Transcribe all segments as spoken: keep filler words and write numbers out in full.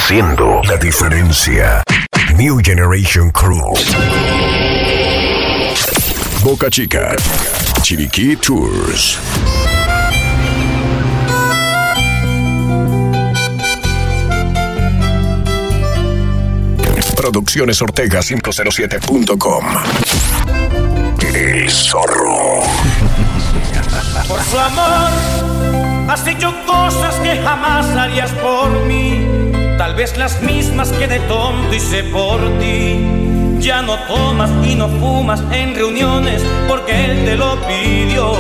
haciendo la diferencia. New Generation Crew. Boca Chica, Chiriquí Tours. Producciones Ortega cinco cero siete punto com. El Zorro. Por su amor has hecho cosas que jamás harías por mí, tal vez las mismas que de tonto hice por ti. Ya no tomas y no fumas en reuniones porque él te lo pidió.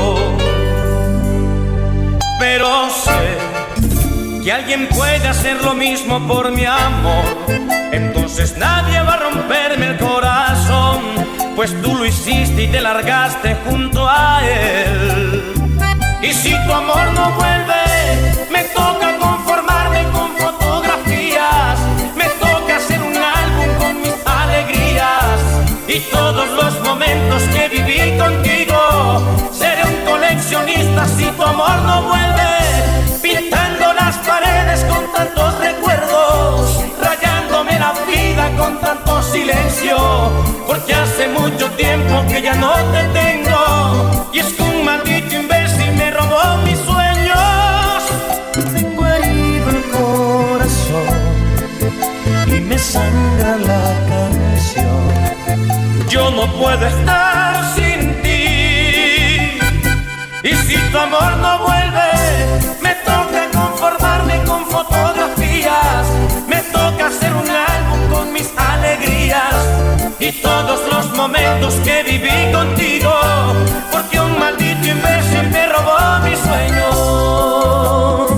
Pero sé que alguien puede hacer lo mismo por mi amor, entonces nadie va a romperme el corazón, pues tú lo hiciste y te largaste junto a él. Y si tu amor no vuelve, me toca conformarme con fotografías, me toca hacer un álbum con mis alegrías y todos los momentos que viví contigo. Seré un coleccionista si tu amor no vuelve, pintando las paredes con tantos recuerdos, rayándome la vida con tanto silencio, porque hace mucho tiempo que ya no te tengo, y es que un maldito imbécil me robó mis sueños. Tengo herido el corazón y me sangra la canción. Yo no puedo estar sin ti, y si tu amor no vuelve, me toca conformarme con fotografías, me toca hacer un álbum con mis alegrías y todos los momentos que viví contigo, porque un maldito imbécil me robó mis sueños.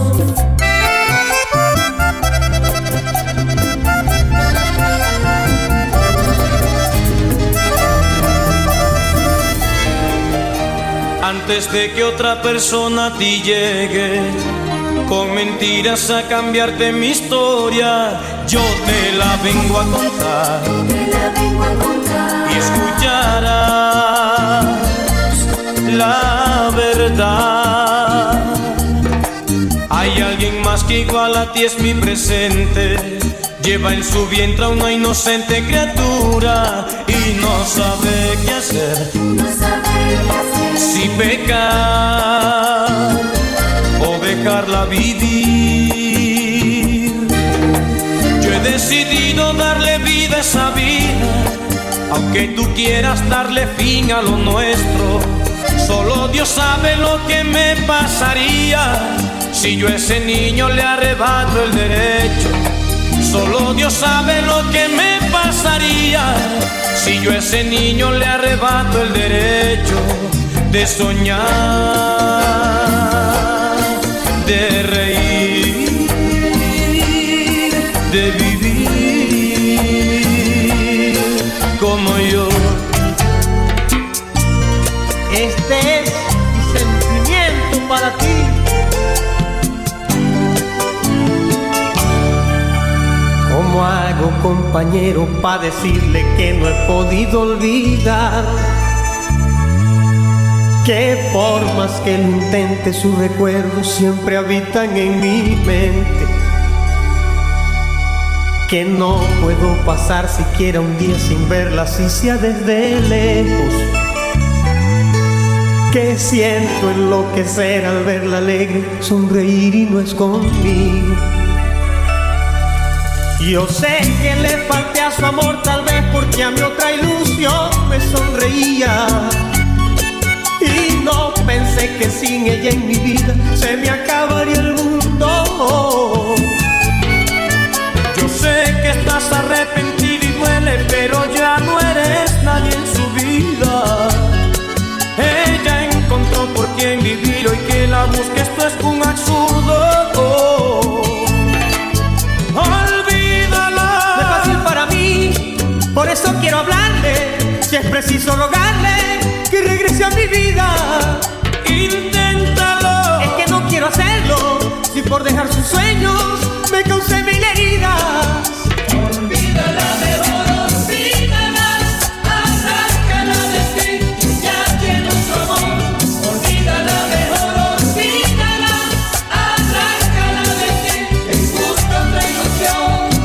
Antes de que otra persona a ti llegue con mentiras a cambiarte mi historia, yo te la vengo a contar, te la vengo a contar. Y escucharás la verdad. Hay alguien más que igual a ti es mi presente, lleva en su vientre a una inocente criatura y no sabe qué hacer, no sabe qué hacer. Si pecar o dejarla vivir. Yo he decidido darle vida a esa vida, aunque tú quieras darle fin a lo nuestro. Solo Dios sabe lo que me pasaría si yo a ese niño le arrebato el derecho. Solo Dios sabe lo que me pasaría si yo a ese niño le arrebato el derecho de soñar, de reír, de vivir como yo. Este es mi sentimiento para ti. ¿Cómo hago, compañero, para decirle que no he podido olvidar? Que por más que lo intente, sus recuerdos siempre habitan en mi mente. Que no puedo pasar siquiera un día sin verla, si sea desde lejos. Que siento enloquecer al verla alegre, sonreír y no es conmigo. Yo sé que le falté a su amor, tal vez porque a mi otra ilusión me sonreía. Y no pensé que sin ella en mi vida se me acabaría el mundo. Yo sé que estás arrepentido y duele, pero ya no eres nadie en su vida. Ella encontró por quién vivir, hoy que la busque esto es un absurdo. Olvídala. No es fácil para mí, por eso quiero hablarle, si es preciso rogarle que regrese a mi vida. Inténtalo. Es que no quiero hacerlo, si por dejar sus sueños me causé mil heridas. Olvídala, mejor olvídala, arráncala de ti, ya tiene otro amor. Olvídala, mejor olvídala, arráncala de ti, es justo otra ilusión.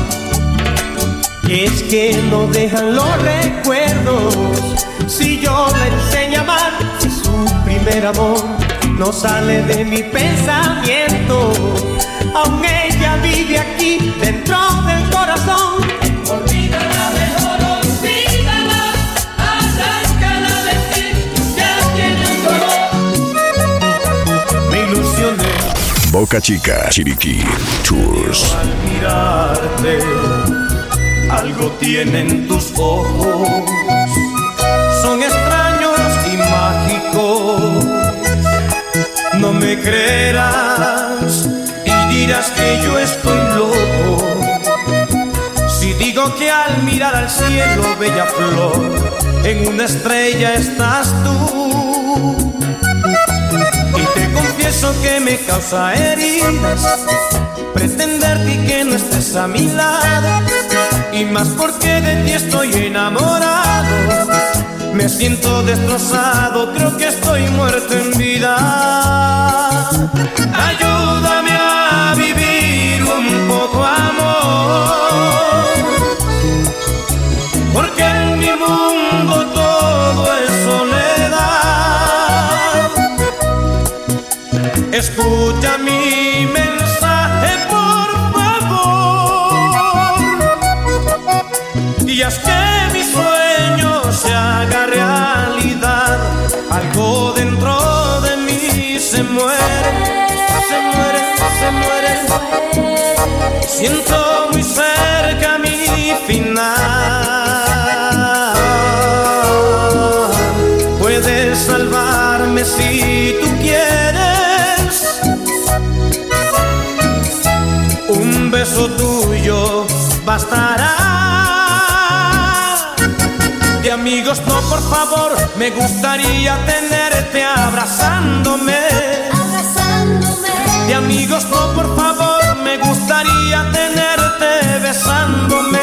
Es que no dejan los recuerdos. Si yo la enseño a amar, si su primer amor no sale de mi pensamiento, aún ella vive aquí dentro del corazón. Olvídala mejor, olvídala, arráncala de ti, ya tiene un dolor. Me ilusioné Boca Chica, Chiriquí Tours. Al mirarte, algo tienen tus ojos, son extraños y mágicos. No me creerás y dirás que yo estoy loco si digo que al mirar al cielo, bella flor, en una estrella estás tú. Y te confieso que me causa heridas pretenderte y que no estés a mi lado, y más porque de ti estoy enamorado. Me siento destrozado, creo que estoy muerto en vida. Ayúdame a vivir un poco, amor, porque en mi mundo todo es soledad. Escucha mi mensaje, por favor, y haz que mi sueño se haga realidad. Algo dentro de mí se muere, se muere, se muere. Siento muy cerca mi final. Puedes salvarme si tú quieres. Un beso tuyo bastará. De amigos no, por favor, me gustaría tenerte abrazándome. Abrazándome. De amigos no, por favor, me gustaría tenerte besándome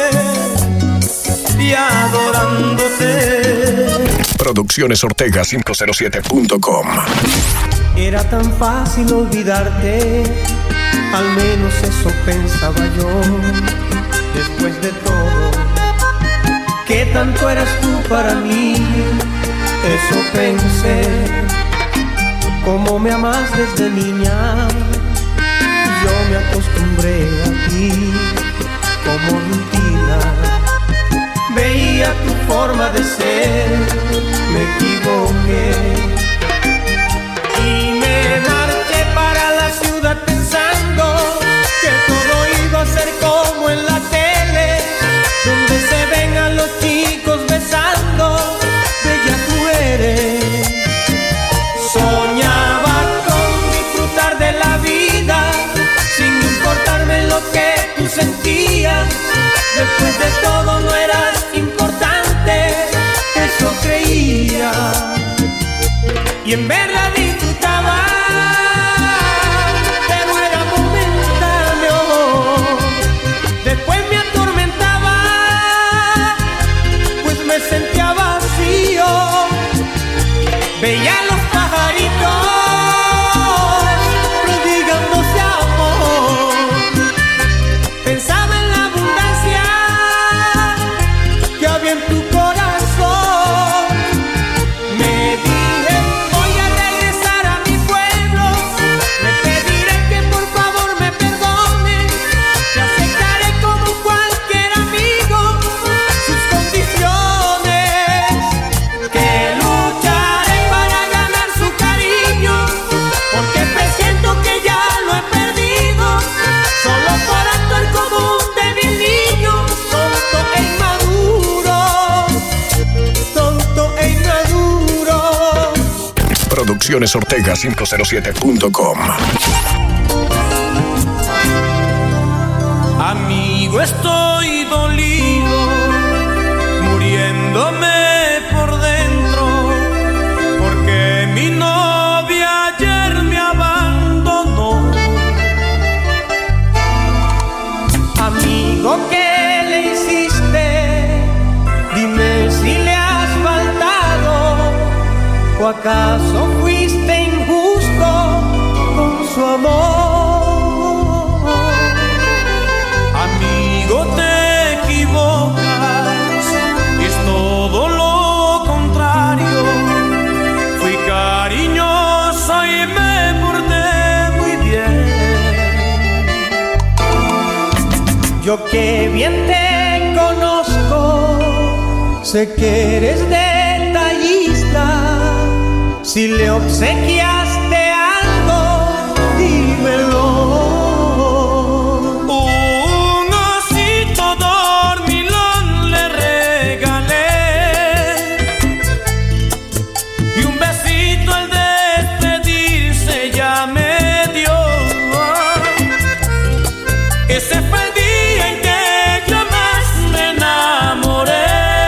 y adorándote. Producciones Ortega quinientos siete punto com. Era tan fácil olvidarte, al menos eso pensaba yo. Después de todo, ¿qué tanto eras tú para mí? Eso pensé. Cómo me amas desde niña, yo me acostumbré a ti como rutina. Veía tu forma de ser, me equivoqué y me marché para la ciudad pensando que todo iba a ser como en la tele, donde se ven a los chicos besando. Bella tú eres. Soñaba con disfrutar de la vida sin importarme lo que tú sentías. Después de todo no eras importante, eso creía. Y en verdad disfrutaba, pero era momentáneo. Después me atormentaba, pues me sentía vacío. Veía los pajaritos prodigándose amor. Pensaba en la abundancia que había en tu corazón. Me dije, voy a regresar a mi pueblo. Le pediré que por favor me perdone. Te aceptaré como cualquier amigo sus condiciones. Que lucharé para ganar su cariño, porque presiento que ya lo he perdido. Solo por actuar como un débil niño, tonto e inmaduro, tonto e inmaduro. Producciones Ortega quinientos siete punto com. Amigo, estoy dolido, muriéndome por dentro, porque mi novia ayer me abandonó. Amigo, ¿qué le hiciste? Dime si le has faltado, o acaso fuiste injusto con su amor. Amigo, te equivocas Yo que bien te conozco, sé que eres detallista. Si le obsequiaste algo, dímelo. Un osito dormilón le regalé y un besito al despedirse ya me dio. Ese fue el día en que yo más me enamoré,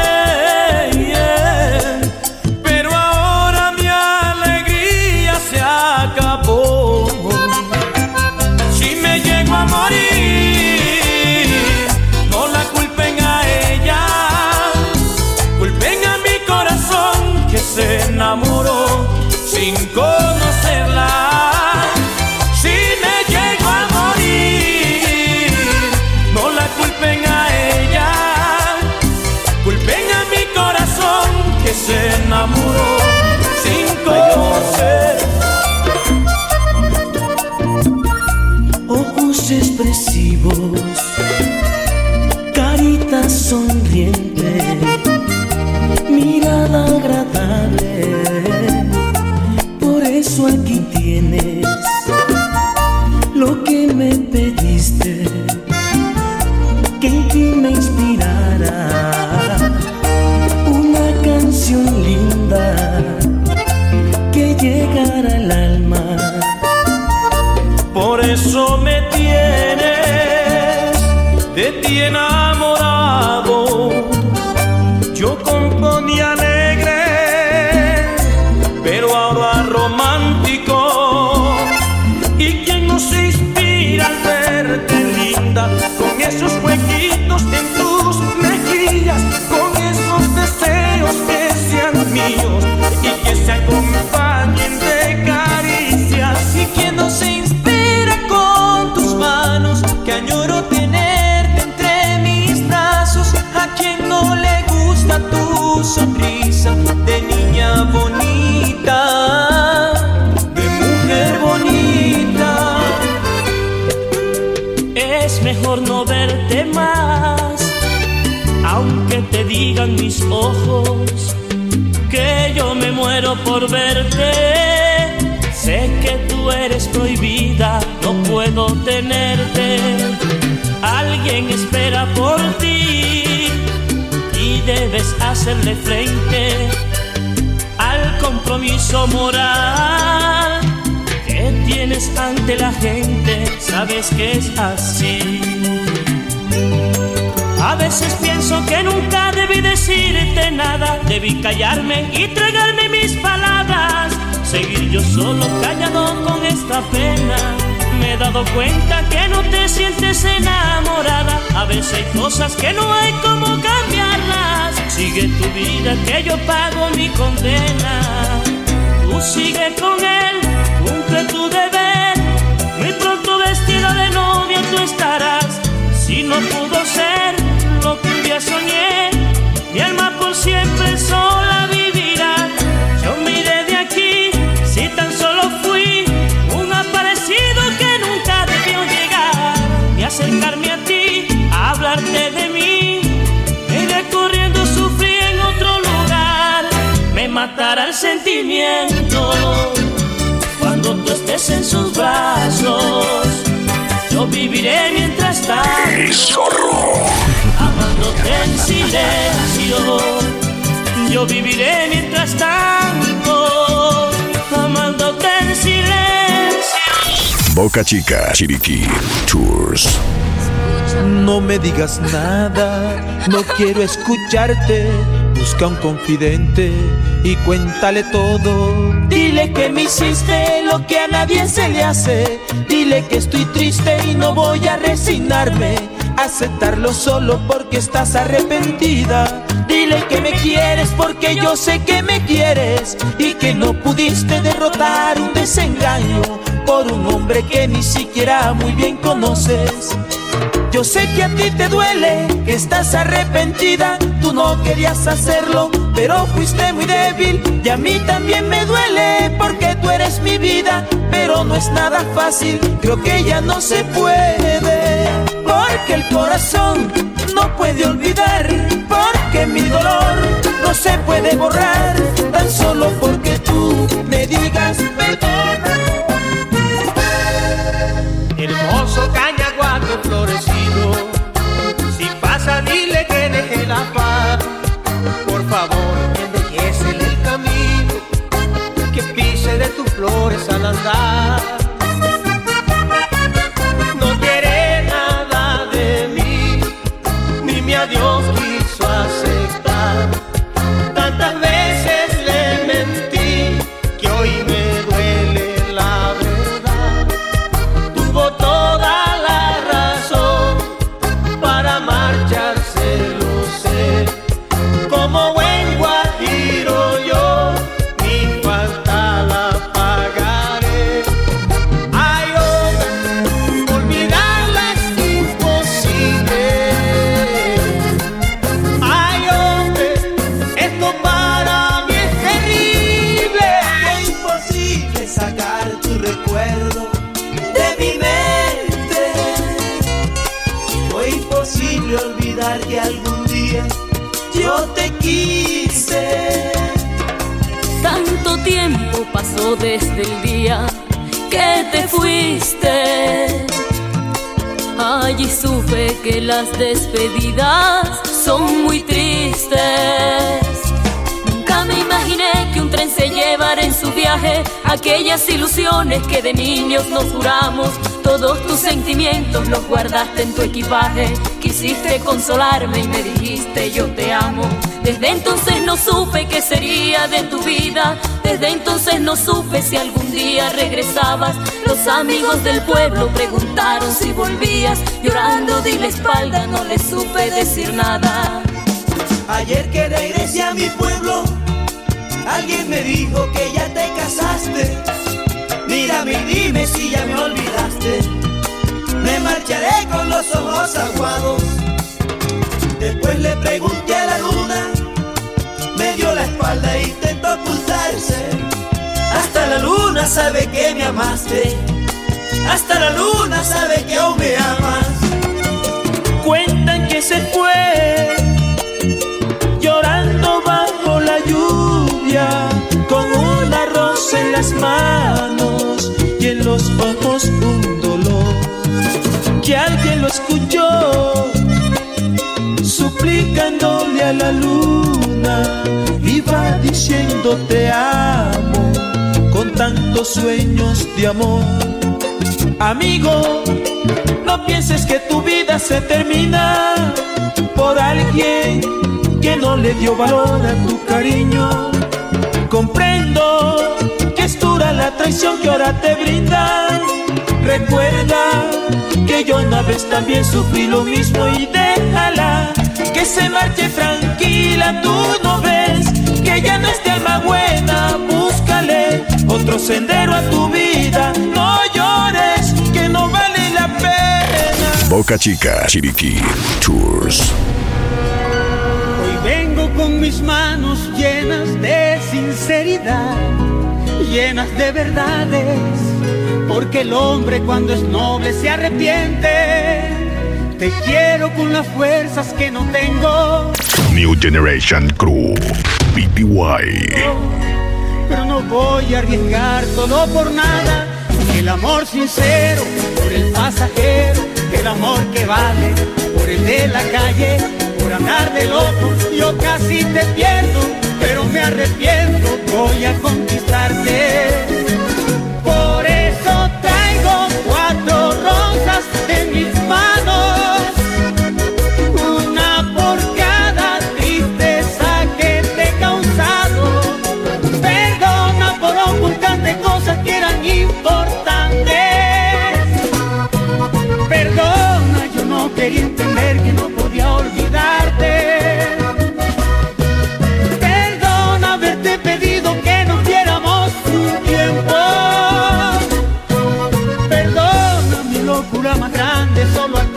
yeah. Pero ahora mi alegría se acabó. Si me llego a morir, no la culpen a ella, culpen a mi corazón que se enamoró sin conocerla. Si me llego a morir, no la culpen a ella, culpen a mi corazón que se enamoró sin conocer. Ojos expresivos, carita sonriente, mirada agradable. Por eso aquí tienes lo que me pediste, que en ti me inspirara una canción linda que llegara al alma. Por eso me tienes de ti enamorado. Yo componía alegre, pero ahora romántico. ¿Y quién no se inspira al verte linda, con esos huequitos en tus mejillas, con esos deseos que sean míos y que se acompañen de caricias? ¿Y quién no se inspira con tus manos, que añoro tenerte entre mis brazos? ¿A quién no le gusta tu sonrisa de niña bonita, de mujer bonita? Es mejor no verte más, aunque te digan mis ojos que yo me muero por verte. Sé que tú eres prohibida, no puedo tenerte. Alguien espera por ti y debes hacerle frente al compromiso moral que tienes ante la gente. Sabes que es así. A veces pienso que nunca debí decirte nada, debí callarme y tragarme mis palabras, seguir yo solo callado con esta pena. Me he dado cuenta que no te sientes enamorada, a veces hay cosas que no hay como cambiarlas. Sigue tu vida que yo pago mi condena. Tú sigue con él, cumple tu deber, muy pronto vestida de novia tú estarás. Si no pudo ser lo que un día soñé, mi alma por siempre sola vivirá. Yo me iré de aquí si tan solo fui un aparecido que nunca debió llegar. Y acercarme a ti, a hablarte de mí, me iré corriendo, sufrí en otro lugar. Me matará el sentimiento cuando tú estés en sus brazos. Yo viviré mientras tanto, amándote en silencio. Yo viviré mientras tanto, amándote en silencio. Boca Chica, Chiriquí Tours. No me digas nada, no quiero escucharte. Busca un confidente y cuéntale todo. Dile que me hiciste lo que a nadie se le hace. Dile que estoy triste y no voy a resignarme, aceptarlo solo porque estás arrepentida. Dile que me quieres porque yo sé que me quieres y que no pudiste derrotar un desengaño por un hombre que ni siquiera muy bien conoces. Yo sé que a ti te duele, que estás arrepentida. Tú no querías hacerlo, pero fuiste muy débil. Y a mí también me duele, porque tú eres mi vida. Pero no es nada fácil, creo que ya no se puede. Porque el corazón puede olvidar, porque mi dolor no se puede borrar, tan solo porque tú me digas perdona. Hermoso cañaguate florecido, si pasa dile que deje la paz. Por favor, embellécele el camino, que pise de tus flores al andar. No quiere nada de mí, ni mi adiós quiso aceptar. Tantas veces le mentí, que hoy me duele la verdad. Tuvo toda la razón para marcharse, lo sé. Como buen guajiro yo, mi falta la pagaré. Ay, oh, olvidarla es imposible. Ay, hombre, esto para mí es terrible. Fue imposible sacar tu recuerdo de mi mente. Fue imposible olvidar que algún día yo te quise. Tanto tiempo pasó desde el día que te fuiste. Allí supe que las despedidas son muy tristes. Nunca me imaginé que un tren se llevara en su viaje aquellas ilusiones que de niños nos juramos. Todos tus sentimientos los guardaste en tu equipaje. Quisiste consolarme y me dijiste yo te amo. Desde entonces no supe qué sería de tu vida. Desde entonces no supe si algún día regresabas. Los amigos del pueblo preguntaron si volvías. Llorando di la espalda, no les supe decir nada. Ayer que regresé a mi pueblo, alguien me dijo que ya te casaste. Mírame y dime si ya me olvidaste. Me marcharé con los ojos aguados. Después le pregunté a la luna, me dio la espalda e intentó ocultarse. Hasta la luna sabe que me amaste. Hasta la luna sabe que aún me amas. Cuentan que se fue llorando bajo la lluvia, con una rosa en las manos y en los ojos un dolor. Que alguien lo escuchó suplicándole a la luna, iba diciendo te amo con tantos sueños de amor. Amigo, no pienses que tu vida se termina por alguien que no le dio valor a tu cariño. Comprendo que es dura la traición que ahora te brindan. Recuerda que yo una vez también sufrí lo mismo y déjala que se marche tranquila. Tú no ves que ya no es de alma buena. Búscale otro sendero a tu vida. No llores, que no vale la pena. Boca Chica, Chiriquí Tours. Hoy vengo con mis manos llenas de sinceridad, llenas de verdades, porque el hombre cuando es noble se arrepiente. Te quiero con las fuerzas que no tengo. New Generation Crew, P P Y. Pero no voy a arriesgar todo por nada. El amor sincero por el pasajero, el amor que vale por el de la calle. Por andar de loco yo casi te pierdo, pero me arrepiento, voy a conquistarte. Por eso traigo cuatro rosas en mis manos, una por cada tristeza que te he causado. Perdona por ocultarte cosas que eran importantes. Perdona, yo no quería entender que no podía olvidarte. Perdona haberte pedido que nos diéramos un tiempo. Perdona mi locura más grande, solo al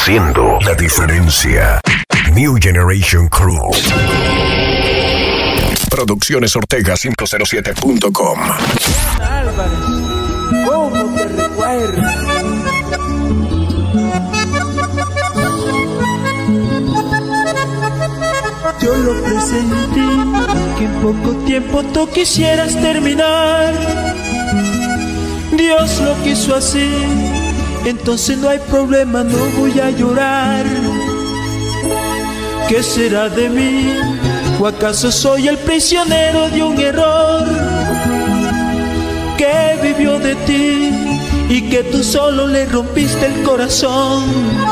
Haciendo la diferencia. New Generation Crew. Producciones Ortega quinientos siete punto com. Álvarez, ¿cómo te recuerdo? Yo lo presentí, que en poco tiempo tú quisieras terminar. Dios lo quiso así, entonces no hay problema, no voy a llorar. ¿Qué será de mí? ¿O acaso soy el prisionero de un error que vivió de ti y que tú solo le rompiste el corazón?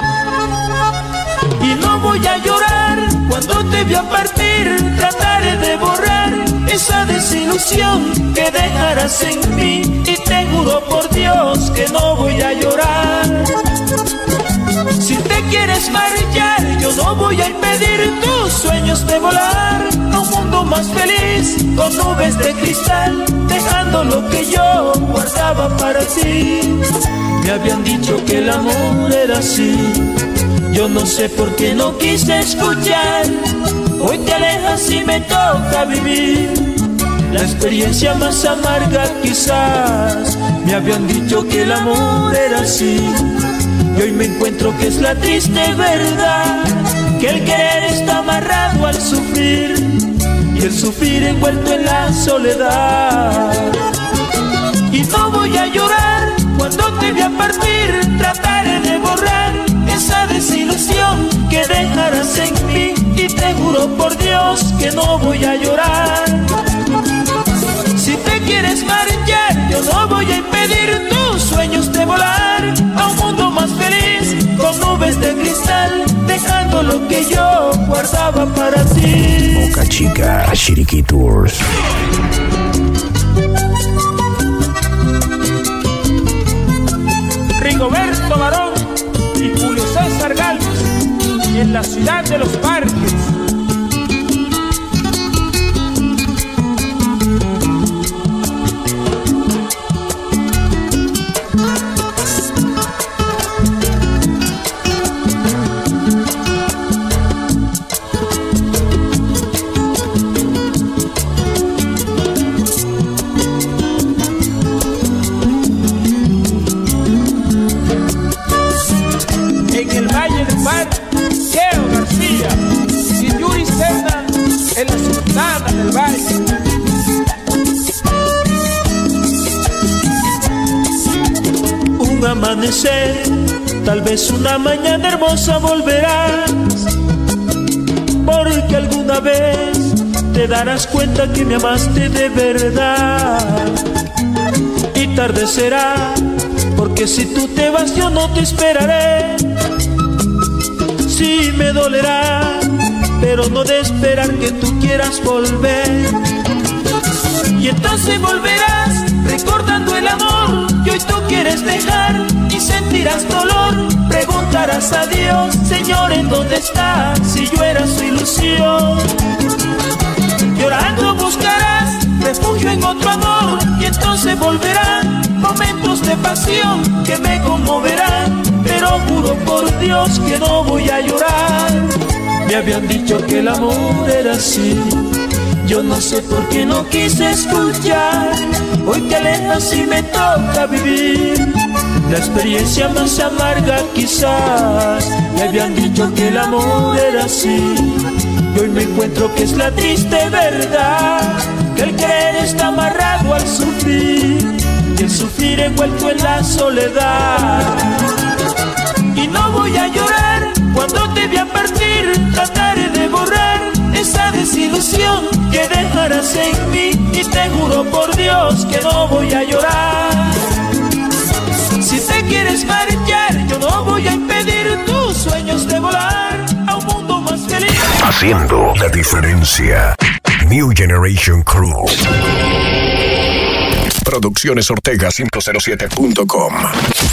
Y no voy a llorar cuando te vi a partir, trataré de borrar esa desilusión que dejarás en mí, y te juro por Dios que no voy a llorar. Si te quieres marchar, yo no voy a impedir tus sueños de volar a un mundo más feliz, con nubes de cristal, dejando lo que yo guardaba para ti. Me habían dicho que el amor era así, yo no sé por qué no quise escuchar. Hoy te alejas y me toca vivir la experiencia más amarga quizás. Me habían dicho que el amor era así, y hoy me encuentro que es la triste verdad, que el querer está amarrado al sufrir, y el sufrir envuelto en la soledad. Y no voy a llorar cuando te vi a partir, trataré de borrar esa desilusión que dejarás en mí, y te juro por Dios que no voy a llorar. Si te quieres marchar, yo no voy a impedir tus sueños de volar a un mundo más feliz, con nubes de cristal, dejando lo que yo guardaba para ti. Boca Chica, Chiriquí Tours. Rigoberto Barón y Julio César Gálvez, en la ciudad de los parques. Amanecer, tal vez una mañana hermosa volverás, porque alguna vez te darás cuenta que me amaste de verdad. Y tarde será, porque si tú te vas yo no te esperaré. Sí me dolerá, pero no de esperar que tú quieras volver. Y entonces volverás recordando el amor que hoy tú quieres dejar, y sentirás dolor, preguntarás a Dios, Señor, ¿en dónde estás? Si yo era su ilusión. Llorando buscarás refugio en otro amor, y entonces volverán momentos de pasión que me conmoverán, pero juro por Dios que no voy a llorar. Me habían dicho que el amor era así, yo no sé por qué no quise escuchar. Hoy te alejas y me toca vivir la experiencia más amarga quizás. Me habían dicho que el amor era así, y hoy me encuentro que es la triste verdad, que el querer está amarrado al sufrir, y el sufrir envuelto en la soledad. Y no voy a llorar cuando te vi a partir, trataré de borrar esa desilusión que dejarás en mí, y te juro por Dios que no voy a llorar. Si te quieres marchar, yo no voy a impedir tus sueños de volar a un mundo más feliz. Haciendo la diferencia. New Generation Crew. Producciones Ortega quinientos siete punto com.